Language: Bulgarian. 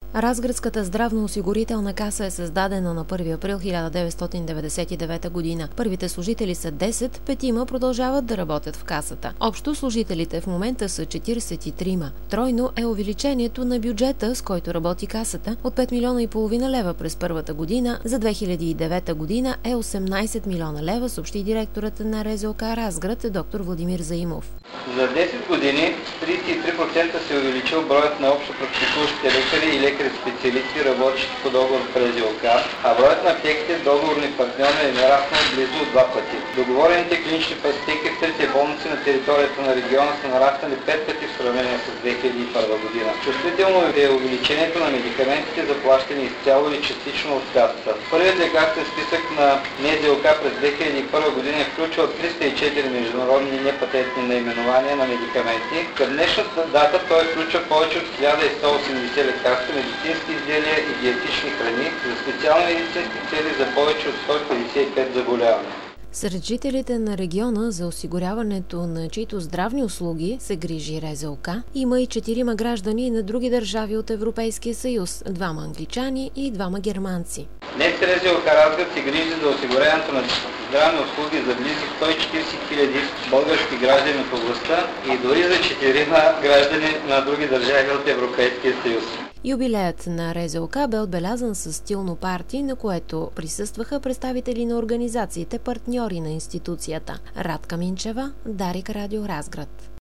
Разградската здравноосигурителна каса е създадена на 1 април 1999 година. Първите служители са 10, петима продължават да работят в касата. Общо служителите в момента са 43. Тройно е увеличението на бюджета, с който работи касата, от 5 милиона и половина лева през първата година. За 2009 година е 18 милиона лева, съобщи директорът на РЗОК Разград, доктор Владимир Заимов. За 10 години 33% се увеличил броят на общопрактикуващите лекари и лекари-специалисти, работещи по договор в РЗОК, а броят на аптеките в договорни партньори е нараснал близо 2 пъти. Договорените клинични пътеки в трите болници на територията на региона са нараснали 5 пъти в сравнение с 2001 година. Чувствително е увеличението на медикаментите, заплащани изцяло или частично от касата. Първият лекарствен списък на НЗОК през 2001 година е включвал 304 международни непатентни наименования на медикаменти. Към днешната дата той включва повече от 1180 лекарства, медицински изделия и диетични храни за специални медицински цели за повече от 155 заболявания. Сред жителите на региона, за осигуряването на чието здравни услуги се грижи РЗОК, има и 4 граждани на други държави от Европейския съюз, 2 англичани и 2 германци. Днес РЗОК Разград се грижи за осигуряването на здравни услуги за близо 140 хиляди български граждани от областта и дори за 4 граждани на други държави от Европейския съюз. Юбилеят на РЗОК бе отбелязан с стилно парти, на което присъстваха представители на организациите, партньори на институцията. Радка Минчева, Дарик Радио Разград.